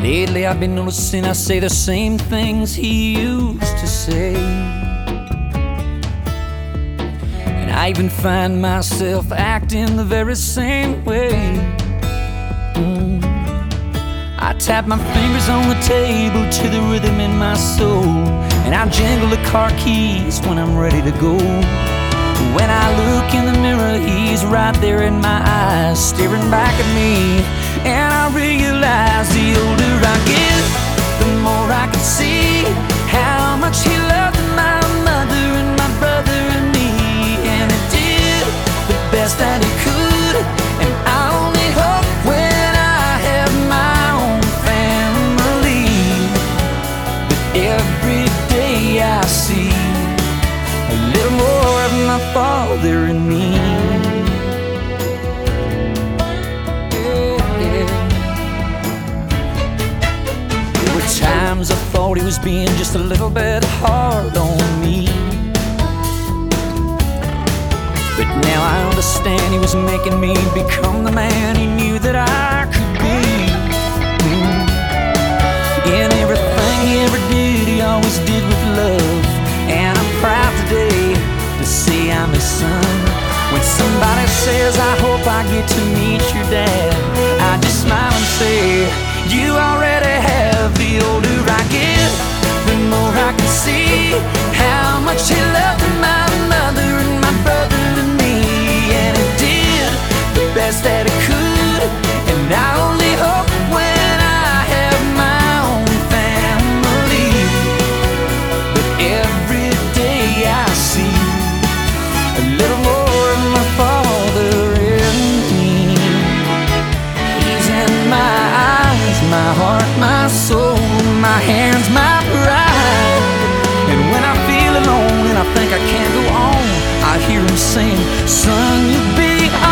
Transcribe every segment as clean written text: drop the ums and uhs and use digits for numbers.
Lately I've been noticing I say the same things he used to say, and I even find myself acting the very same way. I tap my fingers on the table to the rhythm in my soul, and I jingle the car keys when I'm ready to go. When I look in the mirror, he's right there in my eyes, staring back at me. And I realize the older I get, the more I can see how much he loved my mother and my brother and me. And he did the best that he could, and I only hope when I have my own family that every day I see a little more of my father and me. Times I thought he was being just a little bit hard on me, but now I understand he was making me become the man he knew that I could be. In everything he ever did, he always did with love, and I'm proud today to say I'm his son. When somebody says, I hope I get to meet your dad, I just smile and say, you already have. The older I get, the more I can see how much he loved my mother and my brother and me. And he did the best that he could, and I only hope when I have my own family that every day I see a little more of my father in me. He's in my eyes, my heart, my soul, my hands, my pride. And when I feel alone and I think I can't go on, I hear him sing, son, you'll be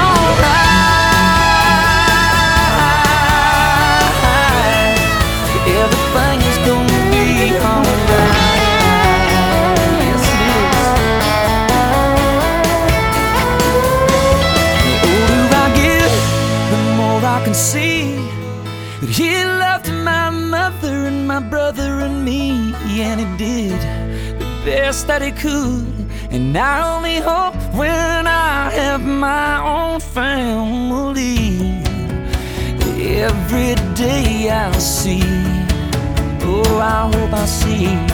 alright. Everything is gonna be alright. Yes, it is. The older I get, the more I can see that he loved my mother and my brother and me, and he did the best that he could. And I only hope when I have my own family, every day I'll see, oh, I hope I see